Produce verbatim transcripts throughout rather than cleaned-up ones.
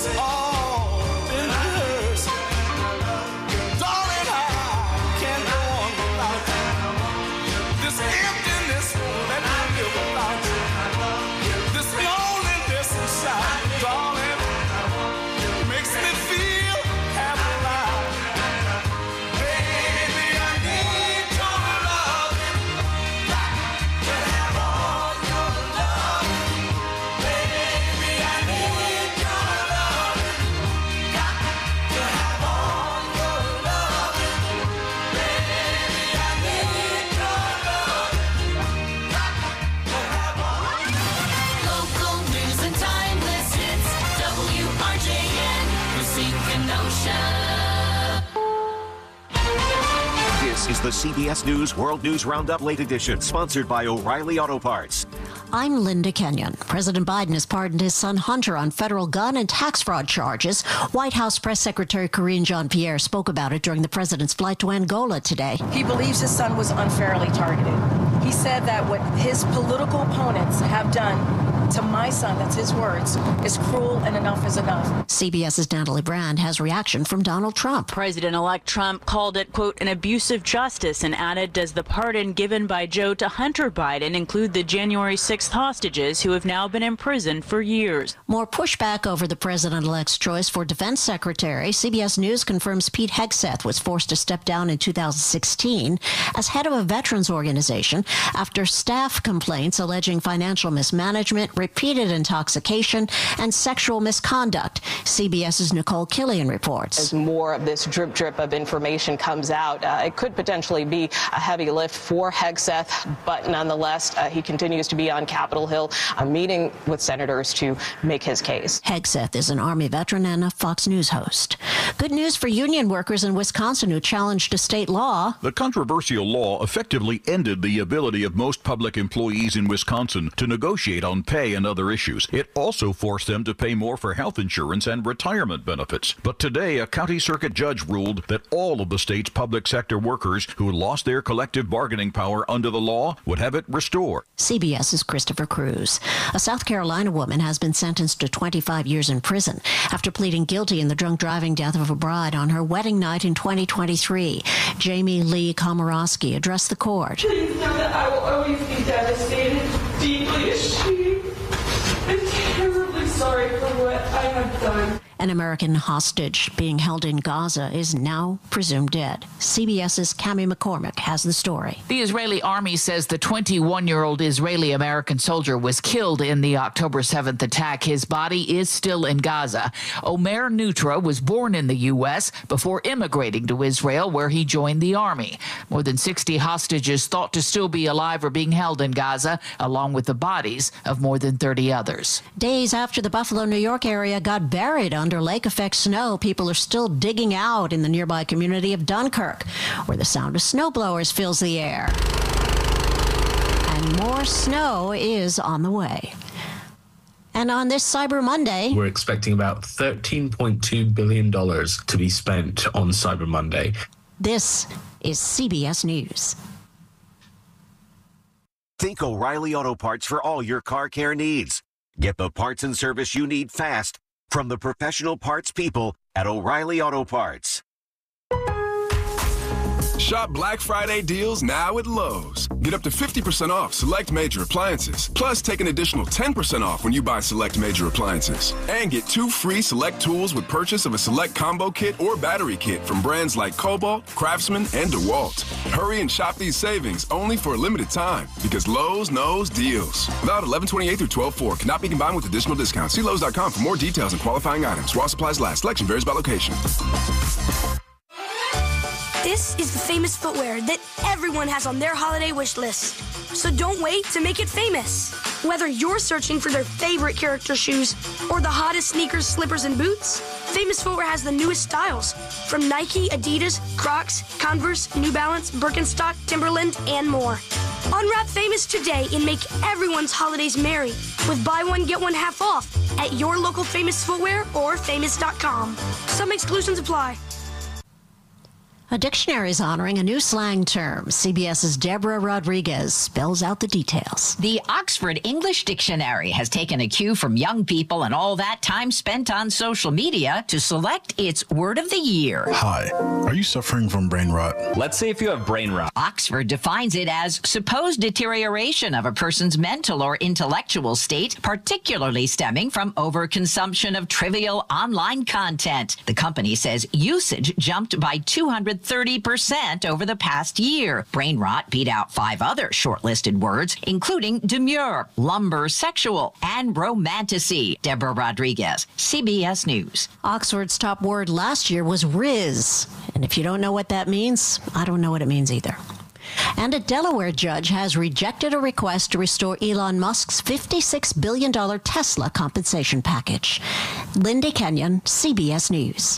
This is the C B S News World News Roundup Late Edition, sponsored by O'Reilly Auto Parts. I'm Linda Kenyon. President Biden has pardoned his son Hunter on federal gun and tax fraud charges. White House Press Secretary Karine Jean-Pierre spoke about it during the president's flight to Angola today. He believes his son was unfairly targeted. He said that what his political opponents have done to my son, that's his words, is cruel and enough is enough. CBS's Natalie Brand has reaction from Donald Trump. President-elect Trump called it, quote, an abuse of justice and added, does the pardon given by Joe to Hunter Biden include the January sixth hostages who have now been imprisoned for years? More pushback over the president-elect's choice for defense secretary. C B S News confirms Pete Hegseth was forced to step down in two thousand sixteen as head of a veterans organization after staff complaints alleging financial mismanagement, repeated intoxication, and sexual misconduct. CBS's Nicole Killian reports. As more of this drip drip of information comes out, uh, it could potentially be a heavy lift for Hegseth, but nonetheless, uh, he continues to be on Capitol Hill, uh, meeting with senators to make his case. Hegseth is an Army veteran and a Fox News host. Good news for union workers in Wisconsin who challenged a state law. The controversial law effectively ended the ability of most public employees in Wisconsin to negotiate on pay and other issues. It also forced them to pay more for health insurance and retirement benefits. But today, a county circuit judge ruled that all of the state's public sector workers who lost their collective bargaining power under the law would have it restored. CBS's Christopher Cruz. A South Carolina woman has been sentenced to twenty-five years in prison after pleading guilty in the drunk driving death of a bride on her wedding night in twenty twenty-three. Jamie Lee Komorowski addressed the court. Please know that I will always be devastated, deeply ashamed, and terribly sorry for what I have done. An American hostage being held in Gaza is now presumed dead. CBS's Cami McCormick has the story. The Israeli army says the twenty-one-year-old Israeli-American soldier was killed in the October seventh attack. His body is still in Gaza. Omer Nutra was born in the U S before immigrating to Israel, where he joined the army. More than sixty hostages thought to still be alive are being held in Gaza, along with the bodies of more than thirty others. Days after the Buffalo, New York area got buried under lake effect snow, people are still digging out in the nearby community of Dunkirk, where the sound of snowblowers fills the air. And more snow is on the way. And on this Cyber Monday, we're expecting about thirteen point two billion dollars to be spent on Cyber Monday. This is C B S News. Think O'Reilly Auto Parts for all your car care needs. Get the parts and service you need fast from the professional parts people at O'Reilly Auto Parts. Shop Black Friday deals now at Lowe's. Get up to fifty percent off select major appliances. Plus, take an additional ten percent off when you buy select major appliances. And get two free select tools with purchase of a select combo kit or battery kit from brands like Cobalt, Craftsman, and DeWalt. Hurry and shop these savings only for a limited time because Lowe's knows deals. Valid eleven twenty-eight through twelve four. Cannot be combined with additional discounts. See Lowe's dot com for more details and qualifying items. While supplies last. Selection varies by location. This is the famous footwear that everyone has on their holiday wish list. So don't wait to make it famous. Whether you're searching for their favorite character shoes or the hottest sneakers, slippers, and boots, Famous Footwear has the newest styles from Nike, Adidas, Crocs, Converse, New Balance, Birkenstock, Timberland, and more. Unwrap Famous today and make everyone's holidays merry with buy one, get one half off at your local Famous Footwear or famous dot com. Some exclusions apply. A dictionary is honoring a new slang term. CBS's Deborah Rodriguez spells out the details. The Oxford English Dictionary has taken a cue from young people and all that time spent on social media to select its word of the year. Hi, are you suffering from brain rot? Let's see if you have brain rot. Oxford defines it as supposed deterioration of a person's mental or intellectual state, particularly stemming from overconsumption of trivial online content. The company says usage jumped by two hundred thirty percent over the past year. Brain rot beat out five other shortlisted words, including demure, lumber sexual, and romanticy. Deborah Rodriguez, C B S News. Oxford's top word last year was Riz. And if you don't know what that means, I don't know what it means either. And a Delaware judge has rejected a request to restore Elon Musk's fifty-six billion dollars Tesla compensation package. Lindy Kenyon, C B S News.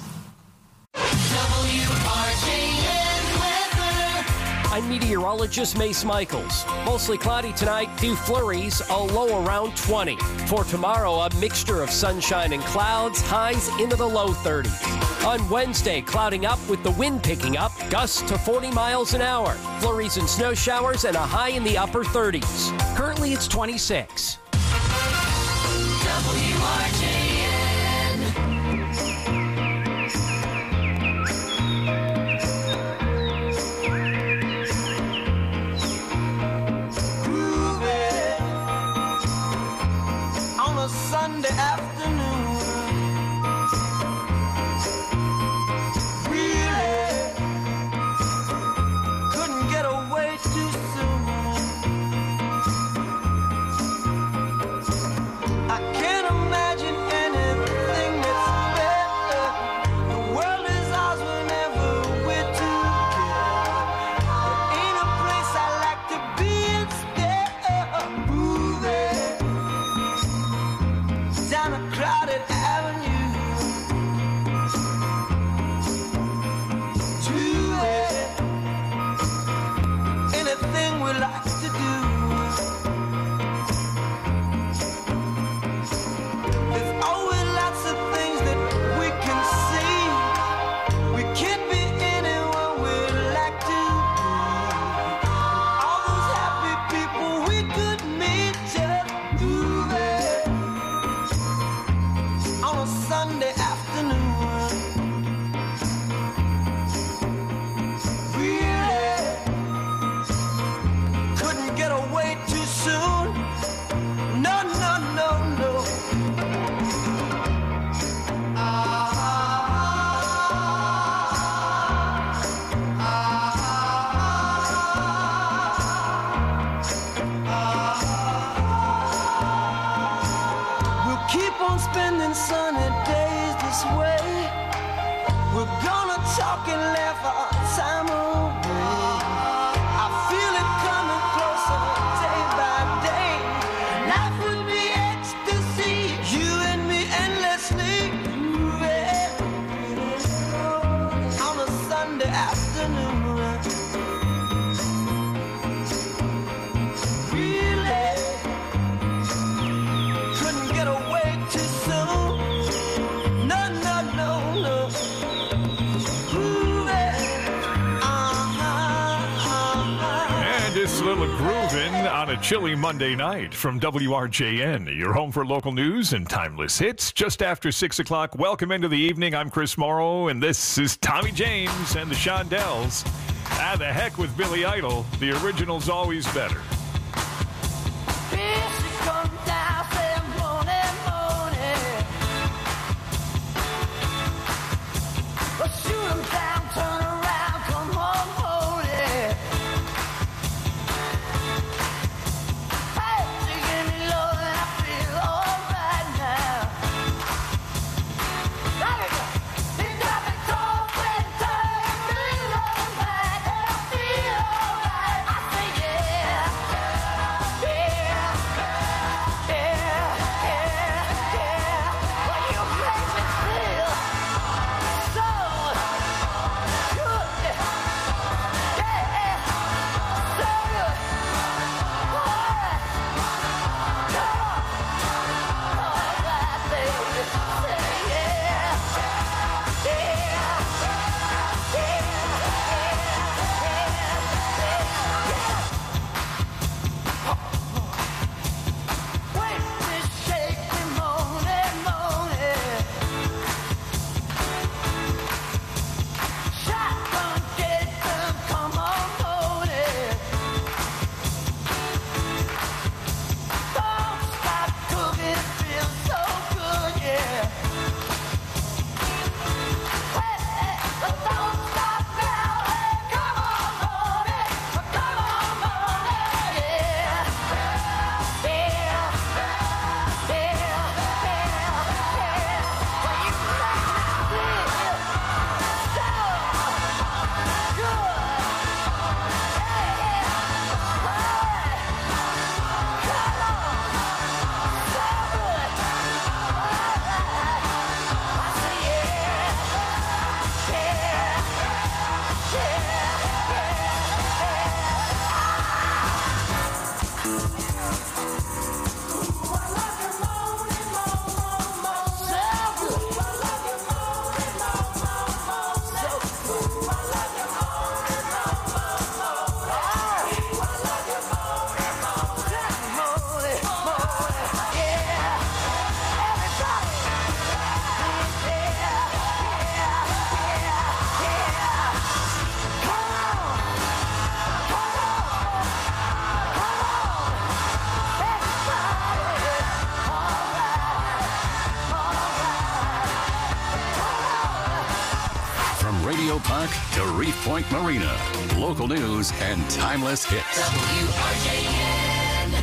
I'm meteorologist Mace Michaels. Mostly cloudy tonight, few flurries, a low around twenty. For tomorrow, a mixture of sunshine and clouds, highs into the low thirties. On Wednesday, clouding up with the wind picking up, gusts to forty miles an hour. Flurries and snow showers and a high in the upper thirties. Currently, it's twenty-six. W R J N. Groovy on a Sunday afternoon. Really couldn't get away too soon. I can't imagine anything that's better. The world is ours whenever we're together. There ain't a place I like to be instead of moving down a crowded avenue to it. Anything we like to do. There's always lots of things that we can see. We can't be anyone we'd like to be. All those happy people we could meet just moving on a Sunday afternoon. Really couldn't get away too soon. No, no, no, no. We'll keep on spending sunny days this way. We're gonna talk and laugh our time away. I feel it coming closer day by day. Life would be ecstasy, you and me endlessly moving on a Sunday afternoon. Really couldn't get away too soon. No, no, no, no. Moving, uh-huh. And it's a little grooving on a chilly Monday night from W R J N, your home for local news and timeless hits. Just after six o'clock, welcome into the evening. I'm Chris Morrow, and this is Tommy James and the Shondells. Ah, the heck with Billy Idol. The original's always better. Here she comes down, say morning, morning. Well, shoot 'em down, turn around, come home, hold it. Hey, she give me love and I feel alright now. There we go. She got me cold when turn me alright, and I feel alright. I say yeah. Radio Park to Reef Point Marina. Local news and timeless hits. W R J N.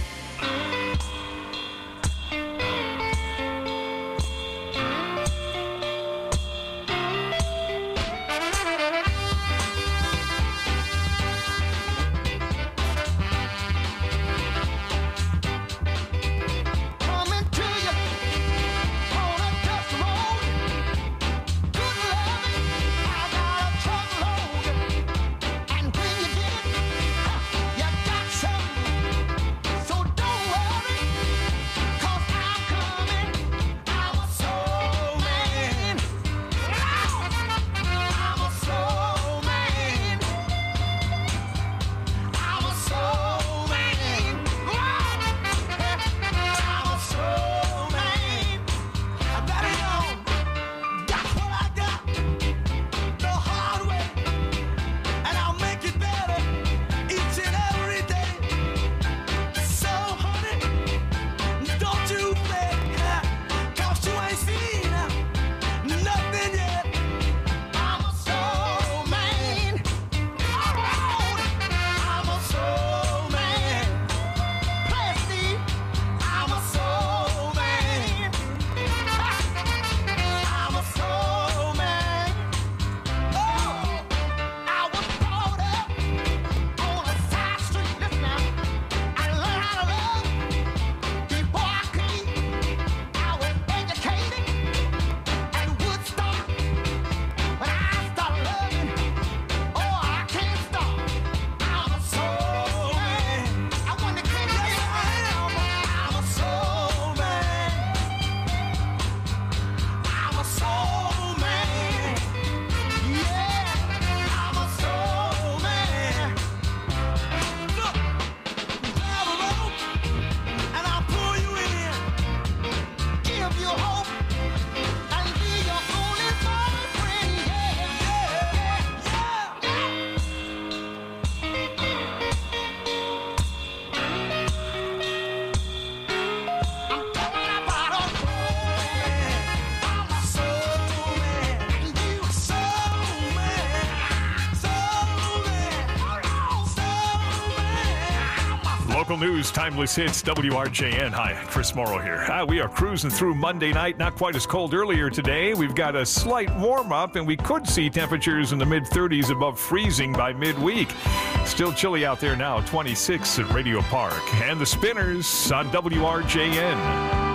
Local news, timeless hits, W R J N. Hi, Chris Morrow here. Ah, we are cruising through Monday night. Not quite as cold earlier today. We've got a slight warm-up, and we could see temperatures in the mid-thirties above freezing by midweek. Still chilly out there now, twenty-six at Radio Park. And the Spinners on W R J N.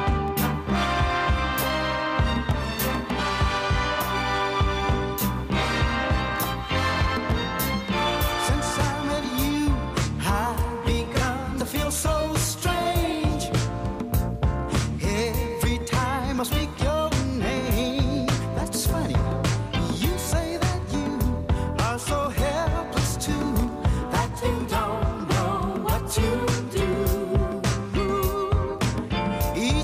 You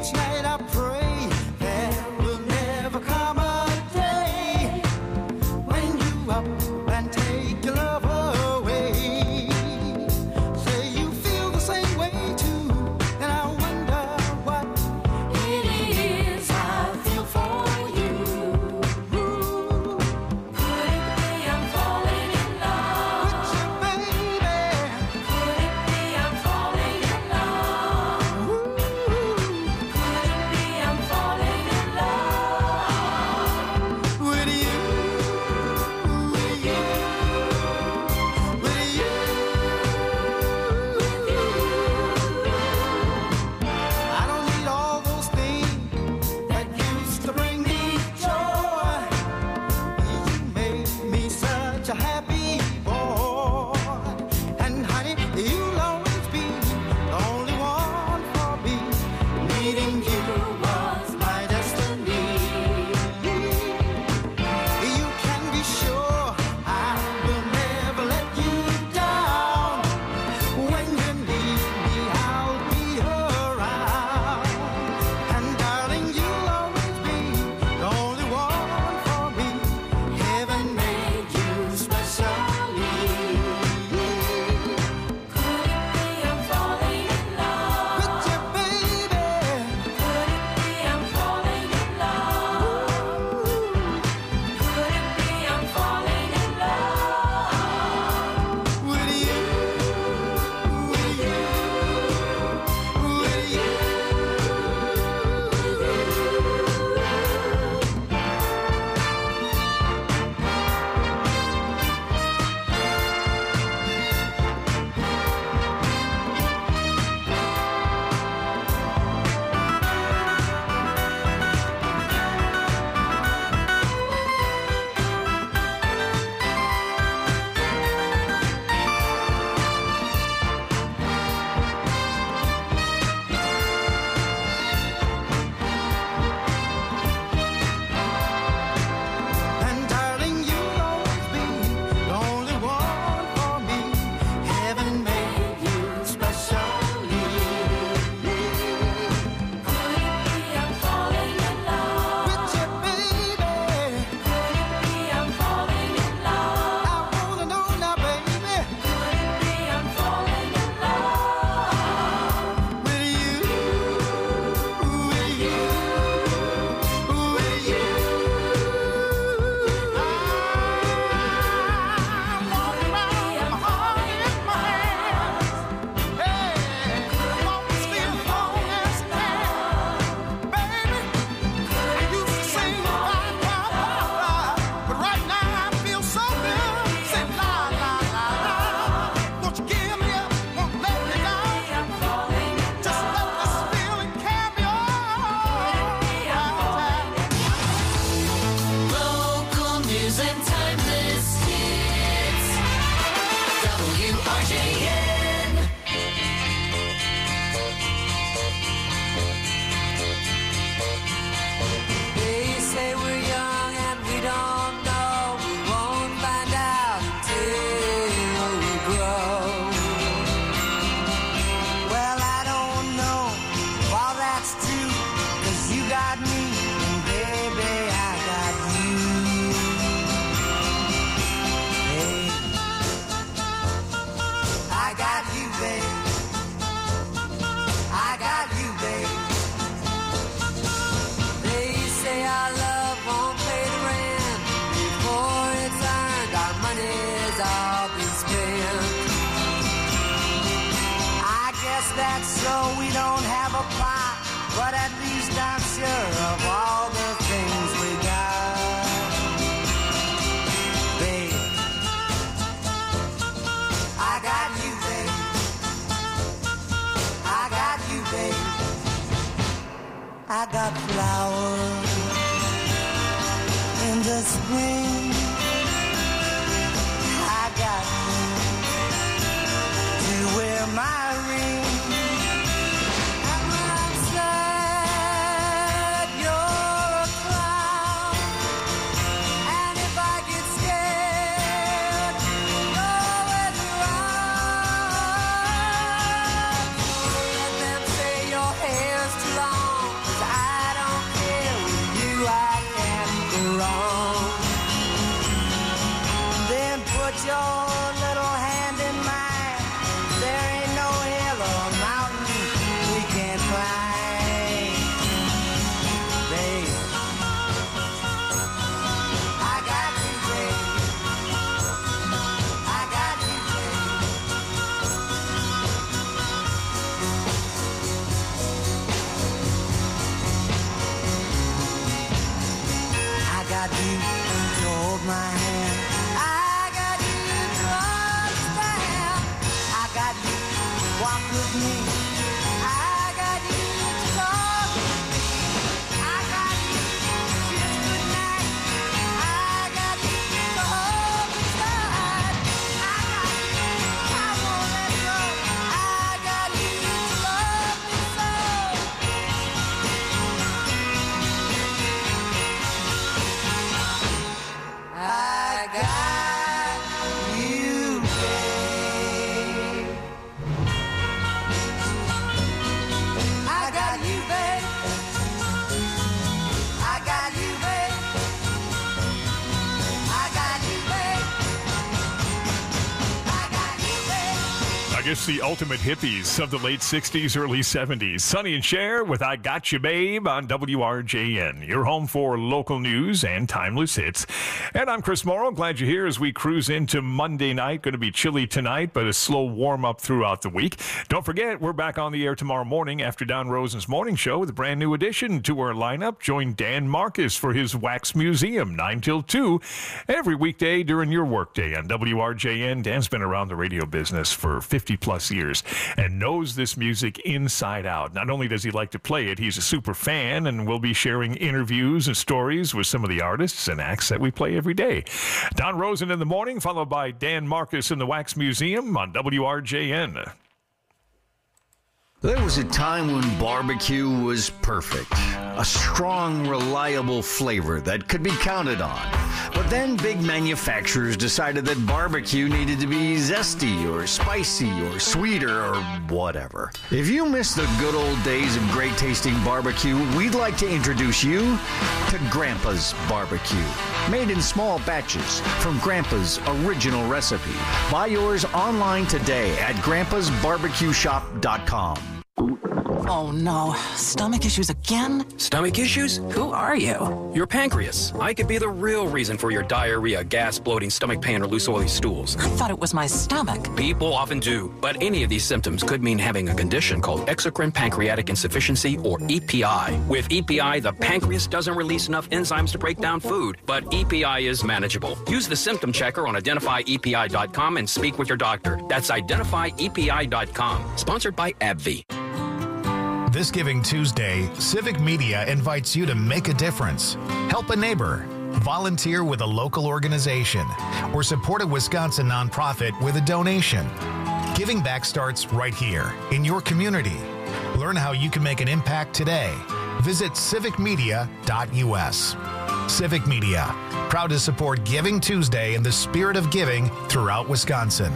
that so we don't have a pot, but at least I'm sure of all the things we got. Babe, I got you, babe. I got you, babe. I got flowers in the spring. I got you to wear my ring. And when I'm sad, you're a clown. And if I get scared, you're always around. Don't let them say your hair's too long, 'cause I don't care. With you I can't go wrong. Then put your little hand in mine. There ain't no hill or mountain we can't climb. Babe, I got you, babe. I got you, babe. I got you to hold my hand. I got you to understand. I got you to walk with me. I got you to talk with me. I got you to kiss goodnight. I got you to hold me tight. I got you, I won't let go. I got you to love me so. I got you, babe. I got you, babe. I got you, babe. I got you, babe. I got you, babe. I guess the ultimate hippies of the late sixties, early seventies. Sonny and Cher with I Got You Babe on W R J N. Your home for local news and timeless hits. And I'm Chris Morrow. Glad you're here as we cruise into Monday night. Going to be chilly tonight, but a slow warm-up throughout the week. Don't forget, we're back on the air tomorrow morning after Don Rosen's morning show with a brand new addition to our lineup. Join Dan Marcus for his Wax Museum, nine till two, every weekday during your workday on W R J N. Dan's been around the radio business for fifty plus years and knows this music inside out. Not only does he like to play it, he's a super fan, and we'll be sharing interviews and stories with some of the artists and acts that we play every day. Don Rosen in the morning, followed by Dan Marcus in the Wax Museum on W R J N. There was a time when barbecue was perfect. A strong, reliable flavor that could be counted on. But then big manufacturers decided that barbecue needed to be zesty or spicy or sweeter or whatever. If you miss the good old days of great tasting barbecue, we'd like to introduce you to Grandpa's Barbecue. Made in small batches from Grandpa's original recipe. Buy yours online today at grandpas barbecue shop dot com. Oh no, stomach issues again? Stomach issues? Who are you? Your pancreas. I could be the real reason for your diarrhea, gas, bloating, stomach pain, or loose oily stools. I thought it was my stomach. People often do, but any of these symptoms could mean having a condition called exocrine pancreatic insufficiency, or E P I. With E P I, the pancreas doesn't release enough enzymes to break down food, but E P I is manageable. Use the symptom checker on identify E P I dot com and speak with your doctor. That's identify E P I dot com. Sponsored by AbbVie. This Giving Tuesday, Civic Media invites you to make a difference, help a neighbor, volunteer with a local organization, or support a Wisconsin nonprofit with a donation. Giving back starts right here in your community. Learn how you can make an impact today. Visit civic media dot U S. Civic Media, proud to support Giving Tuesday in the spirit of giving throughout Wisconsin.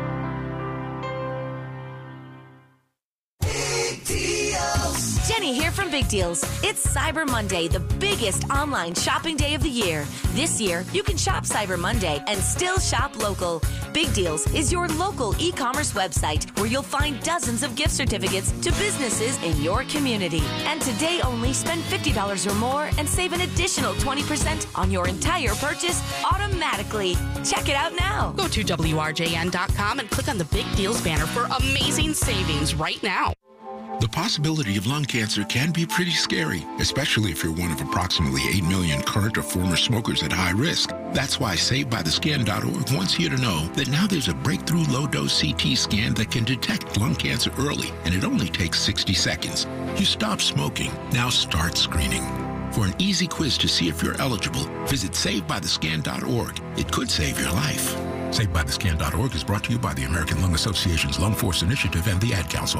Jenny here from Big Deals. It's Cyber Monday, the biggest online shopping day of the year. This year, you can shop Cyber Monday and still shop local. Big Deals is your local e-commerce website where you'll find dozens of gift certificates to businesses in your community. And today only, spend fifty dollars or more and save an additional twenty percent on your entire purchase automatically. Check it out now. Go to W R J N dot com and click on the Big Deals banner for amazing savings right now. The possibility of lung cancer can be pretty scary, especially if you're one of approximately eight million current or former smokers at high risk. That's why Saved By The Scan dot org wants you to know that now there's a breakthrough low-dose C T scan that can detect lung cancer early, and it only takes sixty seconds. You stop smoking, now start screening. For an easy quiz to see if you're eligible, visit Saved By The Scan dot org. It could save your life. Saved By The Scan dot org is brought to you by the American Lung Association's Lung Force Initiative and the Ad Council.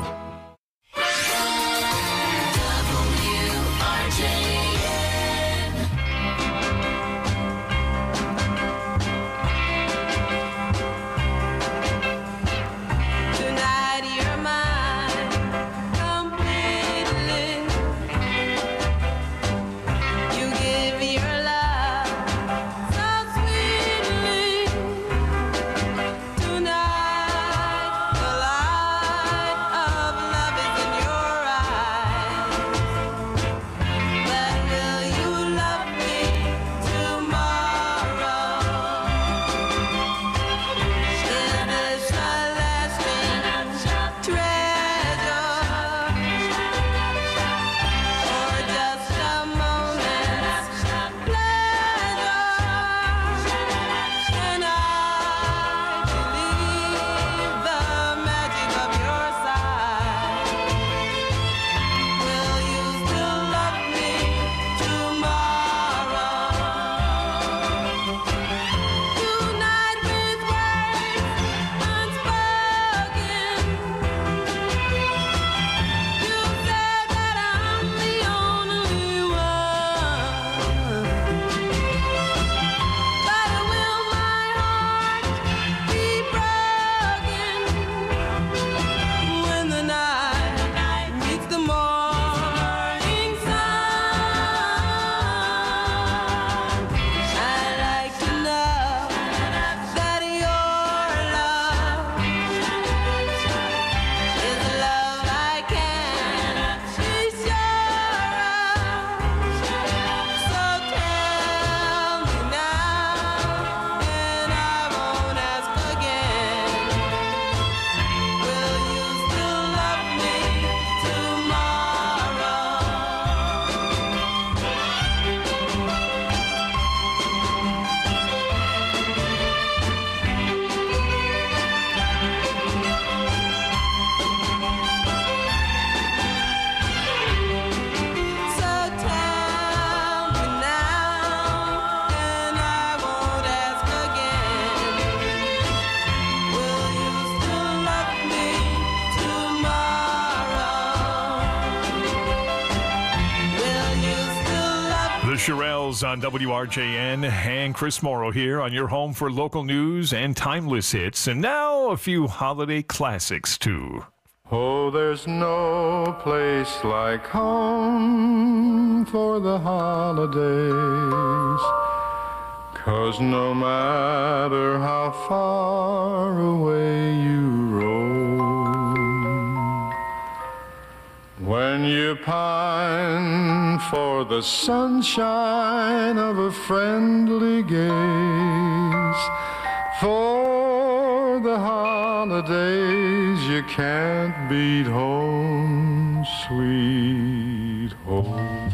Shirelles on W R J N, and Chris Morrow here on your home for local news and timeless hits. And now a few holiday classics, too. Oh, there's no place like home for the holidays, 'cause no matter how far away you roam, when you pine for the sunshine of a friendly gaze, for the holidays you can't beat home, sweet home.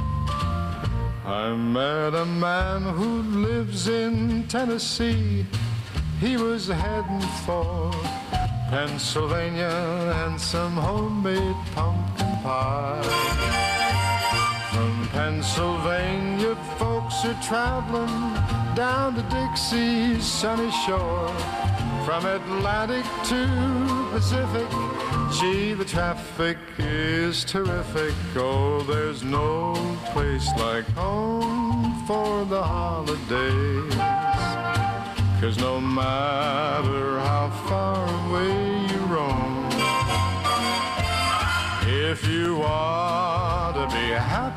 I met a man who lives in Tennessee. He was heading for Pennsylvania and some homemade pumpkin pie. From Pennsylvania, folks are traveling down to Dixie's sunny shore. From Atlantic to Pacific, gee, the traffic is terrific. Oh, there's no place like home for the holidays, 'cause no matter how far away you roam, if you want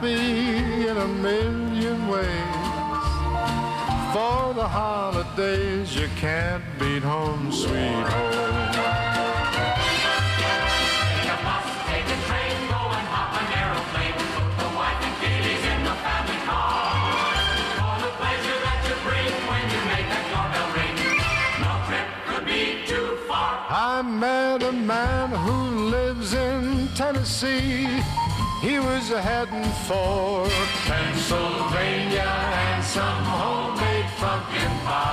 happy in a million ways. For the holidays, you can't beat home, sweet home. You must take a train, go and hop an aeroplane. Put the wife and kiddies in the family car. For the pleasure that you bring when you make that doorbell ring. No trip could be too far. I met a man who lives in Tennessee. He was heading for Pennsylvania and some homemade pumpkin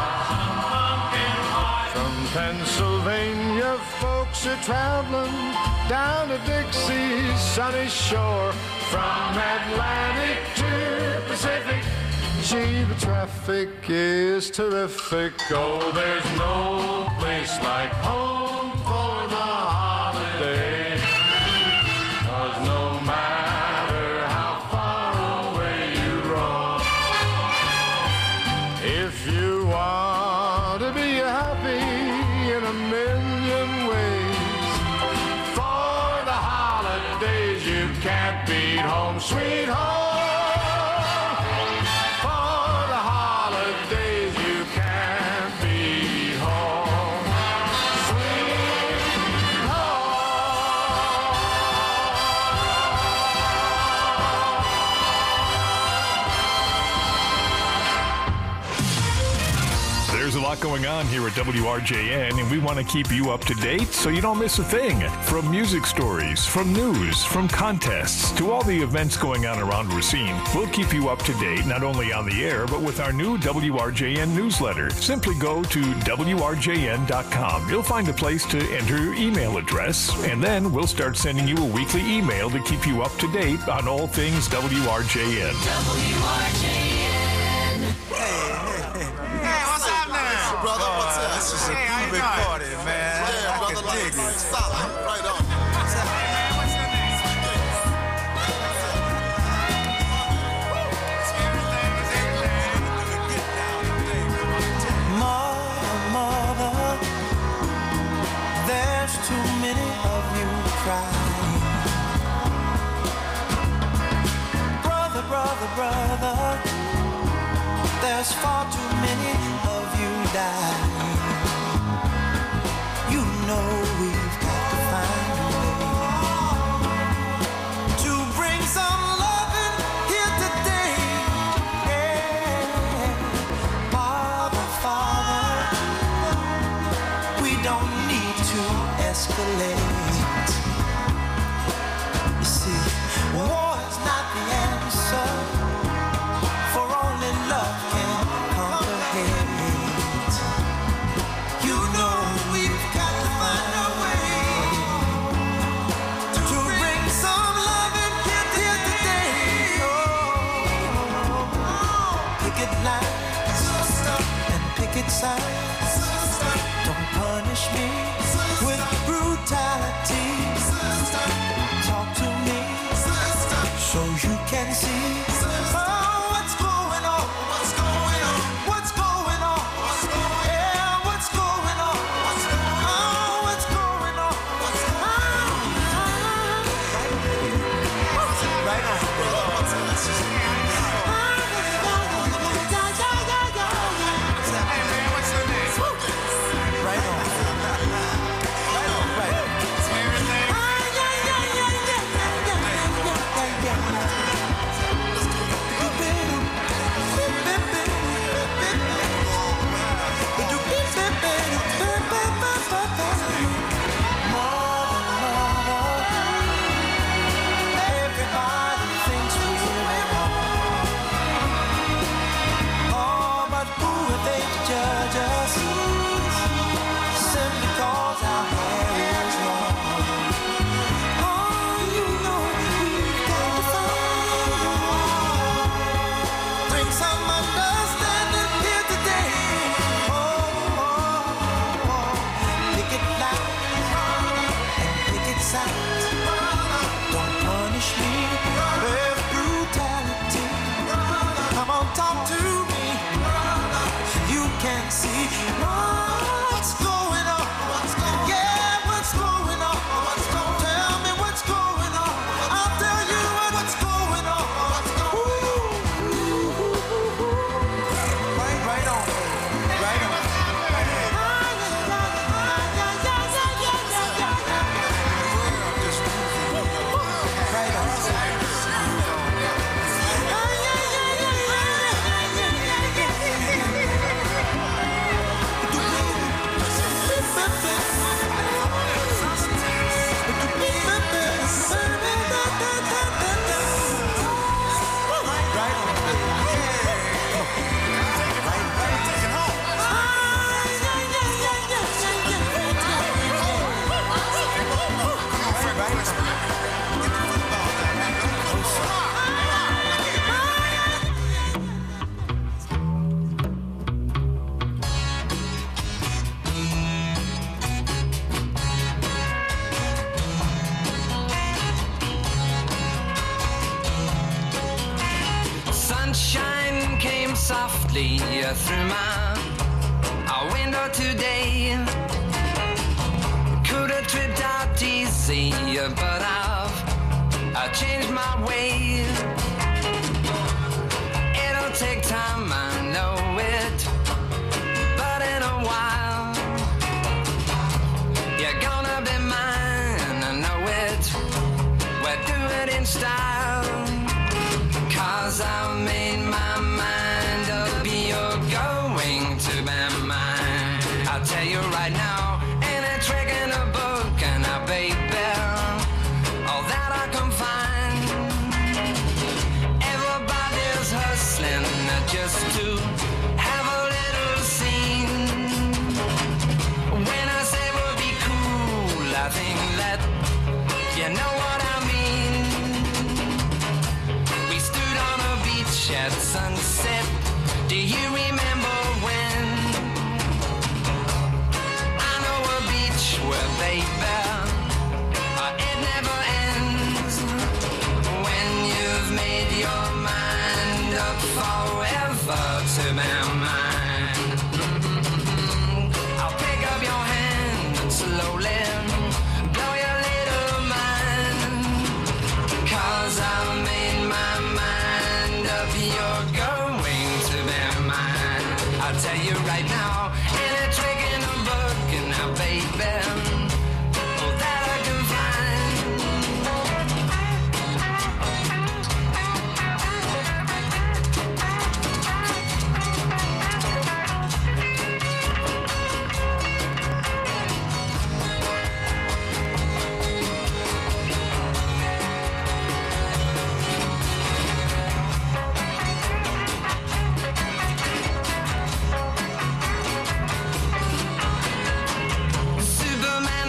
pie. From Pennsylvania, folks are traveling down to Dixie's sunny shore. From Atlantic to Pacific, gee, the traffic is terrific. Oh, there's no place like home for the holiday. 'Cause no matter how far away you roam, if you want to be happy in a million ways, for the holidays you can't beat home, sweet home. For the holidays you can't beat home, sweet There's a lot going on here at W R J N, and we want to keep you up to date so you don't miss a thing. From music stories, from news, from contests, to all the events going on around Racine, we'll keep you up to date not only on the air, but with our new W R J N newsletter. Simply go to W R J N dot com. You'll find a place to enter your email address, and then we'll start sending you a weekly email to keep you up to date on all things W R J N. W R J N. Hey, what's up now? Brother, what's up? This is a hey, hey, big party, man. Yeah, I brother, can dig like, it. solid. Right on. Hey, man, what's your name? Mother, mother, there's too many of you crying. Brother, brother, brother, there's far too many of you dying. You know we've got to find a way to bring some loving here today. Yeah. Father, Father, we don't need to escalate. You see, war is not the answer, for only love can conquer hate. You know we've got to find a way to bring some loving here, here today. Oh, picket lines and picket signs. Don't punish me with brutality. Talk to me so you can see. Oh, what's going on? What's going on? What's going on? What's going on? Yeah, what's going on? What's going on? Oh, what's going on? What's going on? Right on, brother. What's on? Hey, man, what's your name? Right on. Right on, right on. Everything? Everybody thinks we're at home. Oh, but who are they to judge us? Simply cause our hair is long. Oh, you know we've got to find a way. Bring some understanding here today. Oh, oh, oh. Pick it loud and pick it sound. Don't punish me with brutality. Come on, talk to me. You can see what's going on. Yeah, what's going on? Tell me what's going on. I'll tell you what's going on. softly through my uh, window today. Could have tripped out easy, but I've I changed my way. It'll take time, I know it, but in a while you're gonna be mine, I know it. We'll do it in style, 'cause I've made my mind up, you're going to be mine. I'll tell you right now, ain't a trick in a book, and I baby, all that I can find. Everybody's hustling just to have a little scene. When I say we'll be cool, I think that you know what I mean. We stood on a beach at sunset. Do you remember when? I know a beach where, baby, uh, it never ends. When you've made your mind up forever to be mine. I'll pick up your hand and slowly blow your little mind. 'Cause I've made my mind up, you're going to be mine. I'll tell you right now, ain't a trick in a book, and now, baby, all that I can find. Superman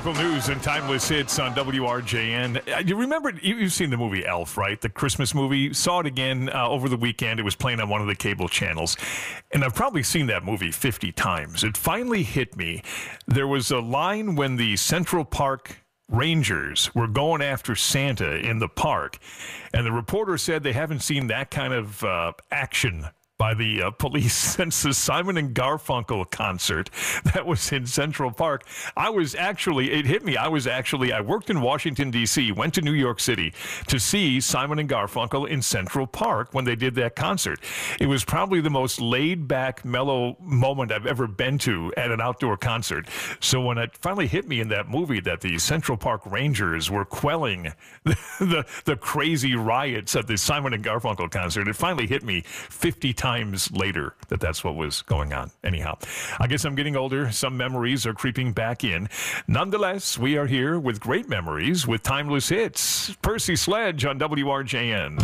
Local news and timeless hits on W R J N. Uh, You remember, you, you've seen the movie Elf, right? The Christmas movie. Saw it again uh, over the weekend. It was playing on one of the cable channels. And I've probably seen that movie fifty times. It finally hit me. There was a line when the Central Park Rangers were going after Santa in the park. And the reporter said they haven't seen that kind of uh, action by the uh, police since the Simon and Garfunkel concert that was in Central Park. I was actually, it hit me, I was actually, I worked in Washington, D C, went to New York City to see Simon and Garfunkel in Central Park when they did that concert. It was probably the most laid-back, mellow moment I've ever been to at an outdoor concert. So when it finally hit me in that movie that the Central Park Rangers were quelling the, the, the crazy riots at the Simon and Garfunkel concert, it finally hit me fifty times times later that that's what was going on. Anyhow, I guess I'm getting older. Some memories are creeping back in. Nonetheless, we are here with great memories with timeless hits. Percy Sledge on W R J N.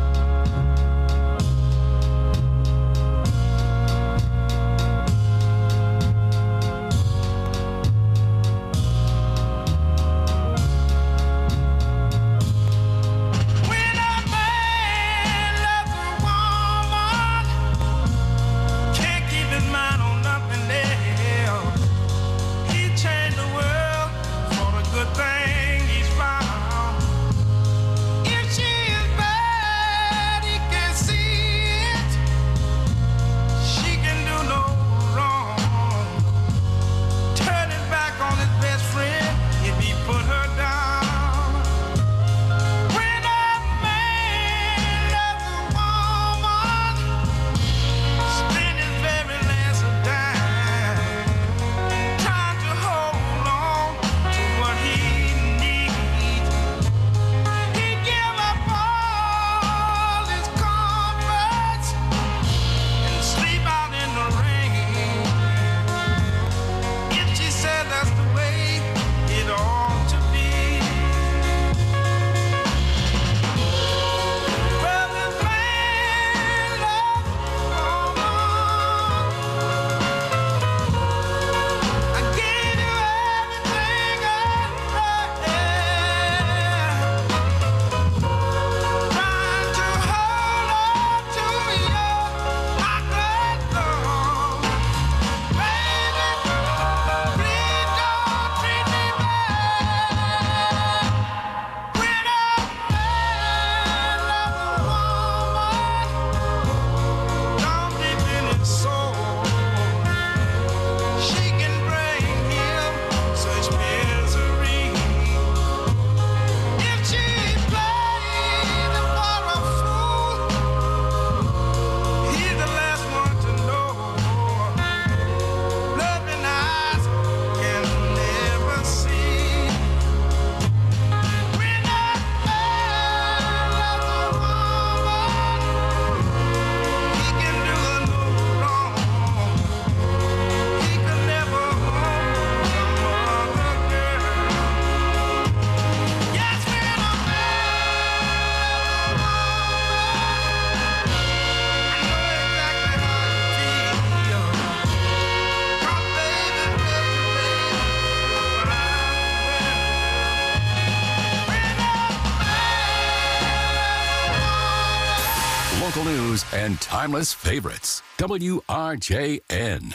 Local news and timeless favorites. W R J N.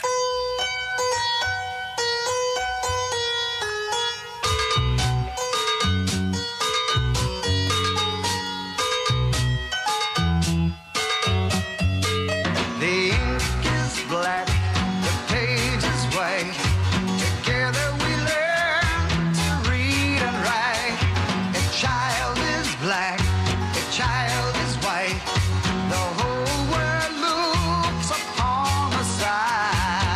The ink is black, the page is white. Together we learn to read and write. A child is black, a child is white. The whole world looks upon the side.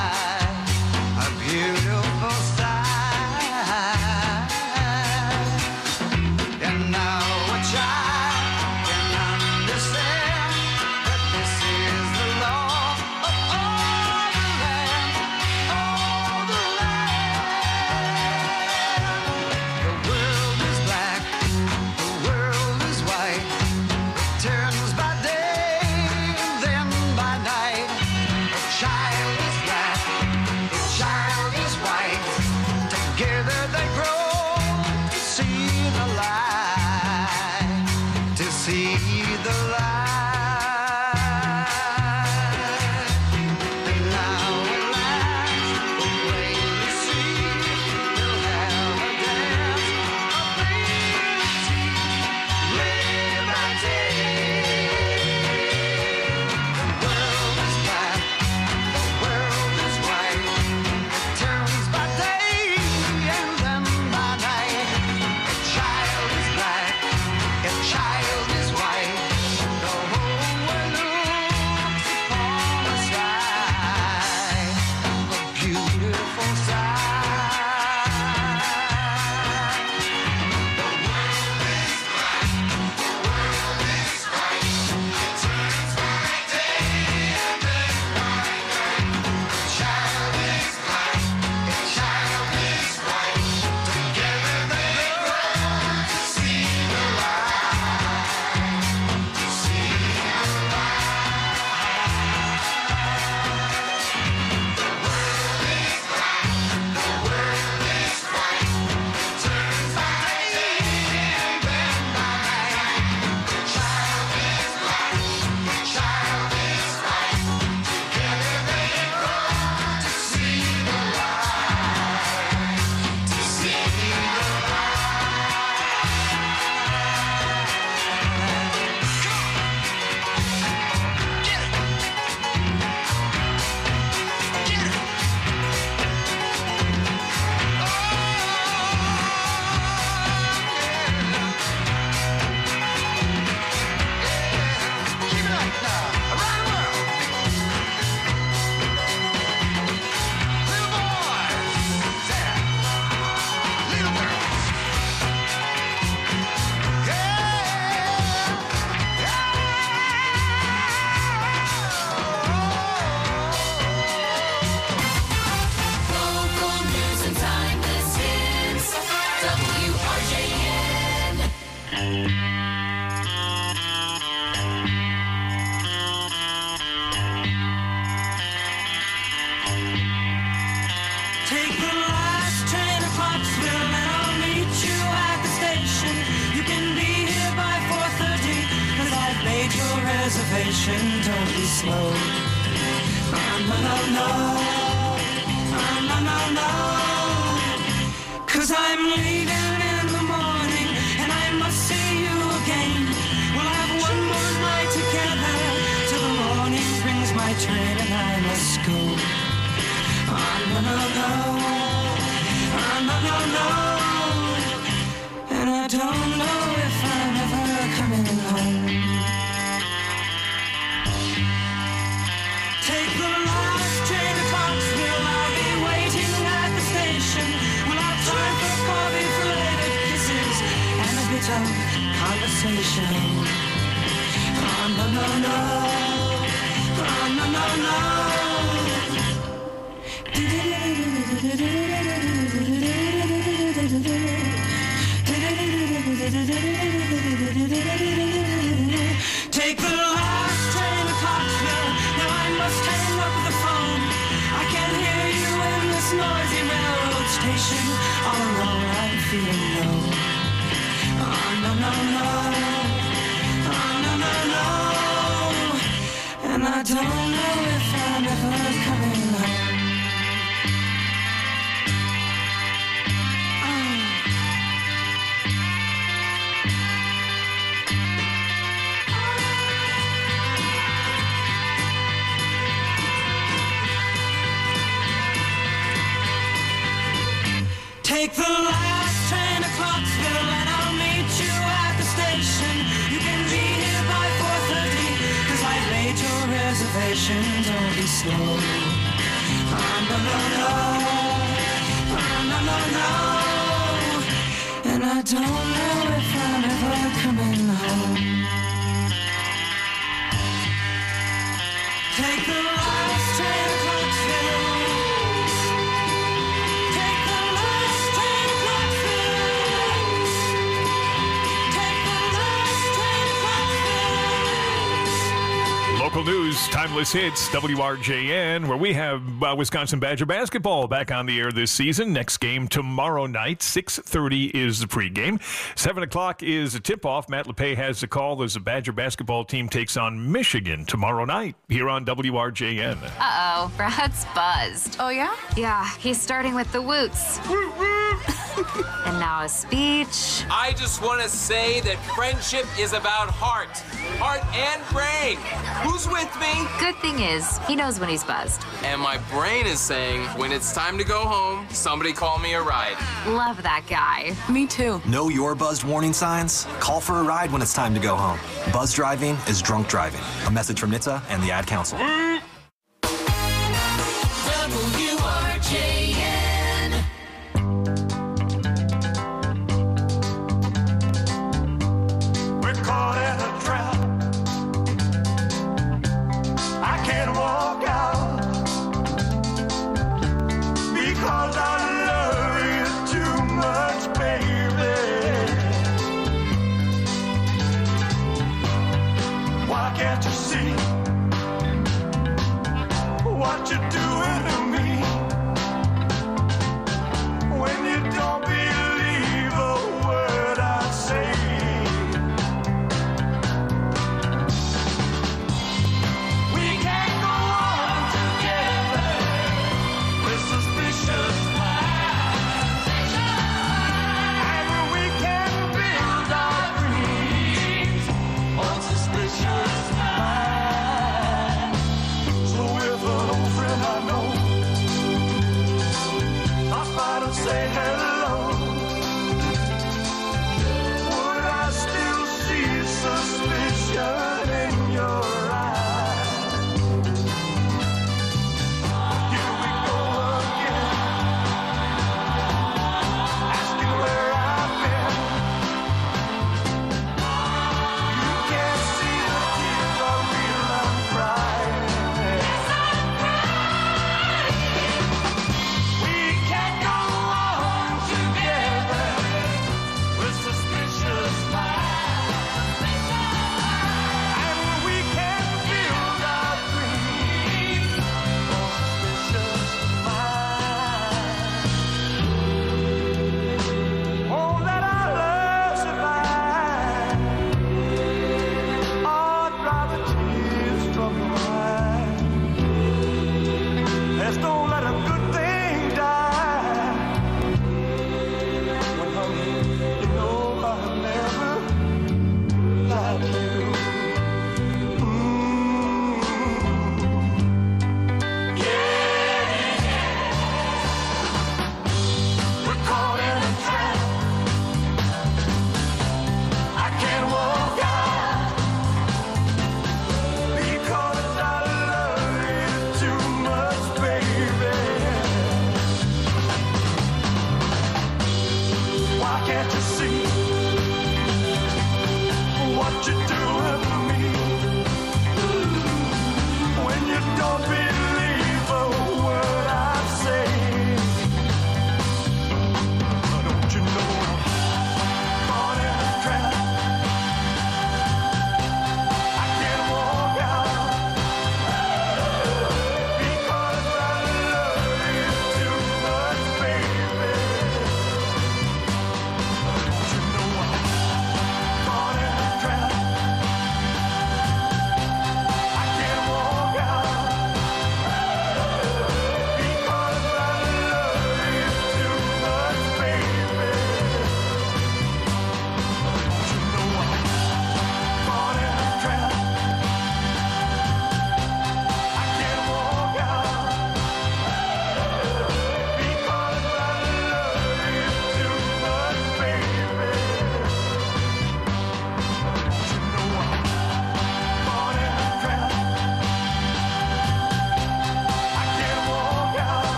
station, don't be slow. Oh, no, no, no. Oh, no, no, no. 'Cause I'm leaving in the morning and I must see you again. We'll have one more night together till the morning brings my train and I must go. Oh, no, no, no. Oh, no, no, no. And I don't know if I'm ever coming home. Take the last train to Clarksville. I'll be waiting at the station. We'll have time for coffee-flavored kisses and a bit of conversation. Oh, no, no, no. Oh, no, no, no. Take the last train to Clarksville. Now I must hang up the phone. I can't hear you in this noisy railroad station. All alone I'm feeling low. Oh, no, no, no. Oh, no, no, no. And I don't know if I'm ever coming home. Take the last train to Clarksville and I'll meet you at the station. You can be here by four thirty, 'cause I've made your reservation. Don't be slow. Oh, no, no, no. Oh, no, no, no. And I don't know if I'm ever coming home. Take the last train to Clarksville. Local news, timeless hits, W R J N, where we have uh, Wisconsin Badger basketball back on the air this season. Next game tomorrow night, six thirty is the pregame. seven o'clock is a tip-off. Matt LePay has the call as the Badger basketball team takes on Michigan tomorrow night here on W R J N. Uh-oh, Brad's buzzed. Oh, yeah? Yeah, he's starting with the woots. And now a speech. I just want to say that friendship is about heart. Heart and brain. Who's with me? Good thing is, he knows when he's buzzed. And my brain is saying, when it's time to go home, somebody call me a ride. Love that guy. Me too. Know your buzzed warning signs? Call for a ride when it's time to go home. Buzz driving is drunk driving. A message from N H T S A and the Ad Council. W R J N. We're caught in a trap. I can't walk out because I love you too much, baby. Why can't you see what you're doing to me when you don't believe a word I say? We can't go on together with suspicious minds, and we can build our dreams on suspicious minds. So if an old friend I know stops by to say hello, would I still see suspicion in your eyes? Here we go again, asking where I've been. You can't see the tears are real, I'm crying. We can't go on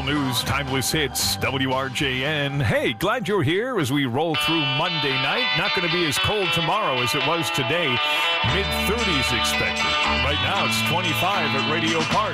news, timeless hits, W R J N. Hey, glad you're here as we roll through Monday night. Not going to be as cold tomorrow as it was today. mid thirties expected. Right now it's twenty-five at Radio Park.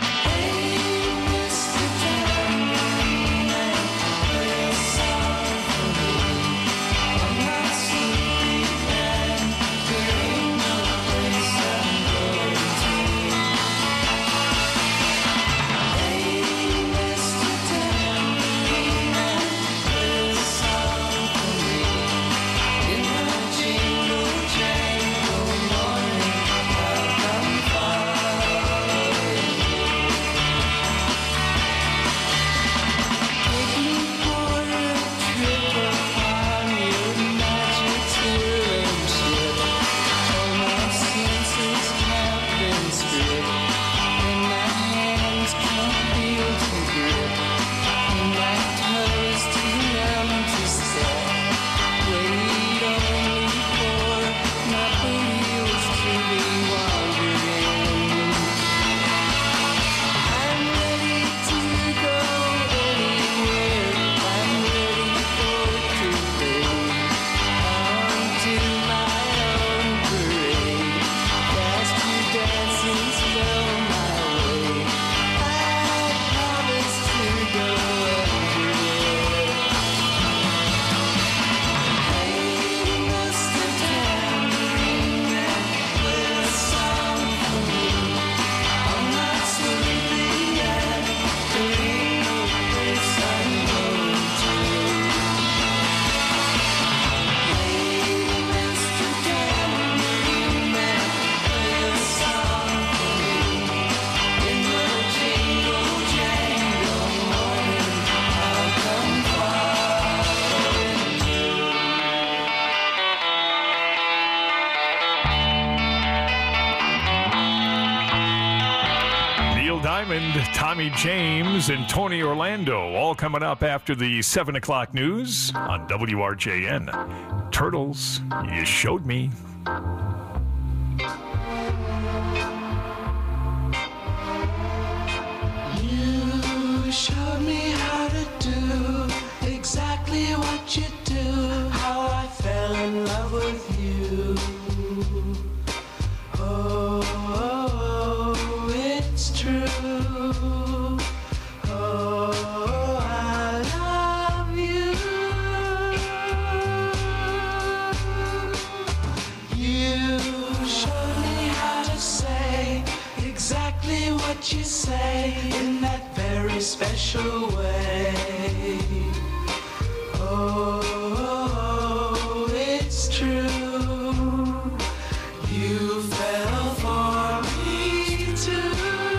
Tommy James and Tony Orlando, all coming up after the seven o'clock news on W R J N. Turtles, you showed me. You showed me how to do exactly what you do, how I fell in love with you. Oh, oh, oh, it's true. Oh, I love you. You showed me how to say exactly what you say in that very special way. Oh, oh, oh, it's true. You fell for me too.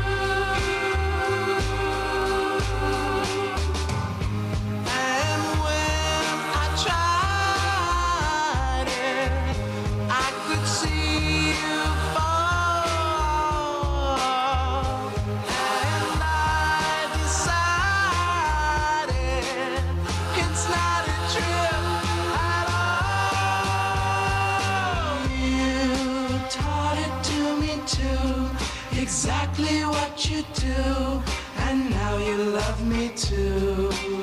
And when I tried it, I could see you fall. And I decided it's not a trip at all. You taught it to me too, exactly what you do, and now you love me too.